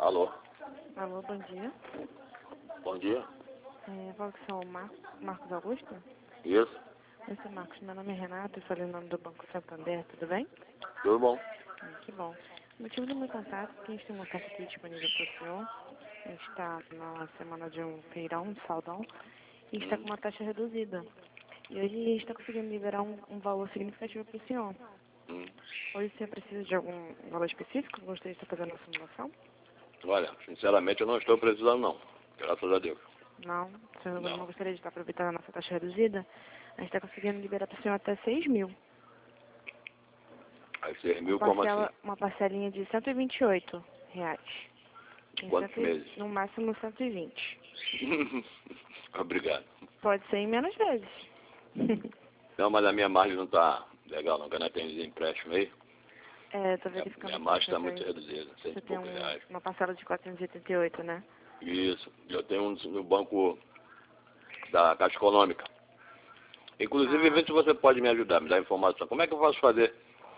Alô, Alô, bom dia. bom dia. Fala que sou o Marcos Augusto. Isso, Oi, seu Marcos, meu nome é Renato, eu falei o nome do Banco Santander, tudo bem? tudo bom? Que bom. O motivo do meu contato é que a gente tem uma oferta aqui disponível para o senhor. A gente está na semana de um feirão, de saldão, e está com uma taxa reduzida. E hoje a gente está conseguindo liberar um valor significativo para o senhor. Hum. Hoje você precisa de algum valor específico? Gostaria de estar fazendo a simulação? Olha, sinceramente eu não estou precisando não, graças a Deus. Não? O senhor não Não. gostaria de estar aproveitando a nossa taxa reduzida? A gente está conseguindo liberar para o senhor até 6 mil. Aí 6 mil como assim? Uma parcelinha de R$ 128. Em Quantos meses? no máximo 120. Obrigado. Pode ser em menos vezes. Não, mas a minha margem não está legal não, que eu não tenho empréstimo aí. Tô verificando Minha aqui. margem está muito reduzida, cento Você e tem poucos reais. uma parcela de 488, né? Isso, eu tenho um no banco da Caixa Econômica. Inclusive, vê se você pode me ajudar, me dar informação. Como é que eu posso fazer?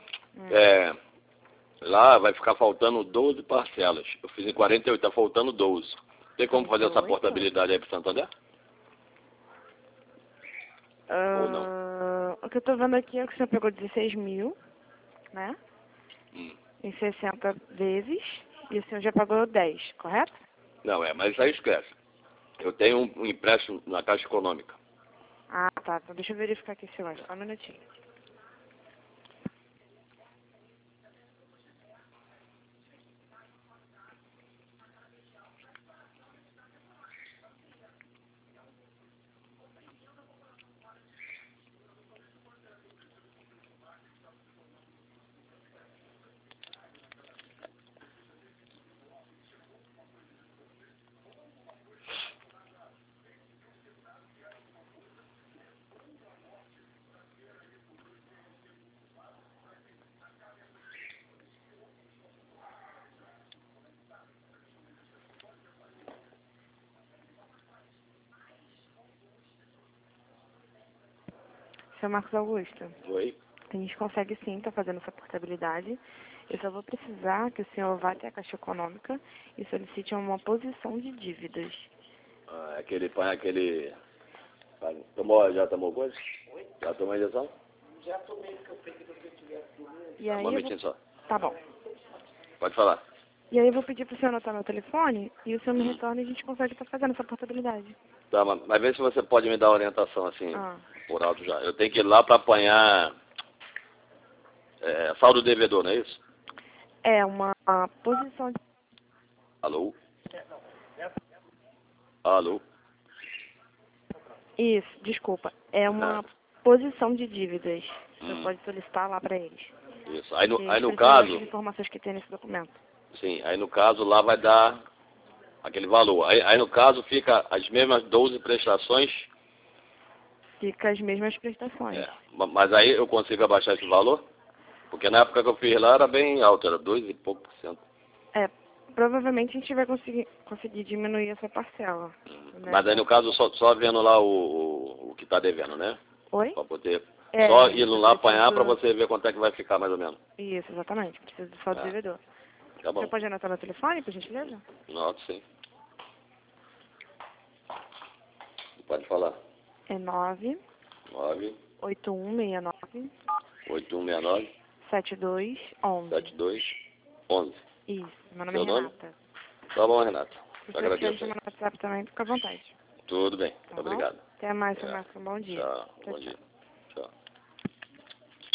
Lá vai ficar faltando 12 parcelas. Eu fiz em 48, está faltando 12. Tem como fazer essa 48? portabilidade aí para Santander? Ou não? O que eu tô vendo aqui é que o senhor pegou 16 mil, né? Em 60 vezes. E o senhor já pagou 10, correto? Não, mas isso aí esquece. Eu tenho um empréstimo na Caixa Econômica. Ah, tá. Então deixa eu verificar aqui, senhor. Só um minutinho. Seu Marcos Augusto, Oi? a gente consegue sim, tá fazendo essa portabilidade. Eu só vou precisar que o senhor vá até a Caixa Econômica e solicite uma posição de dívidas. Ah, aquele... Já tomou coisa? Oi? Já tomou a injeção? E aí Um eu vou... momentinho só. Tá bom. Pode falar. E aí eu vou pedir pro senhor anotar meu telefone e o senhor me retorna e a gente consegue estar fazendo essa portabilidade. Tá, mas vê se você pode me dar orientação assim, Ah, por alto já. Eu tenho que ir lá para apanhar saldo devedor, não é isso? é uma posição de... Alô? Alô? Isso, desculpa. É uma posição de dívidas. O senhor pode solicitar lá para eles. Isso. Aí no Eles precisam caso, das informações que tem nesse documento. sim, aí no caso lá vai dar aquele valor. Aí no caso fica as mesmas 12 prestações, Fica as mesmas prestações. mas aí eu consigo abaixar esse valor? Porque na época que eu fiz lá era bem alto, era 2 e pouco por cento. Provavelmente a gente vai conseguir diminuir essa parcela. Né? Mas aí no caso só vendo lá o que está devendo, né? Oi? Para poder só ir lá apanhar para você ver quanto é que vai ficar mais ou menos. Isso, exatamente. Preciso só do devedor. Tá bom. Você pode anotar meu telefone, por gentileza? Noto, sim. Pode falar. É 9 9 8169 8169 7211. 7211. Isso, meu nome é Seu nome? Renata. Tá bom, Renato. Se Te você quiser agradeço aí. chamar no WhatsApp também, fica à vontade. Tudo bem. Tá bom? Obrigado. Até mais, seu Marcos. Um bom dia. Tchau. Tchau, Bom tchau. dia. Tchau.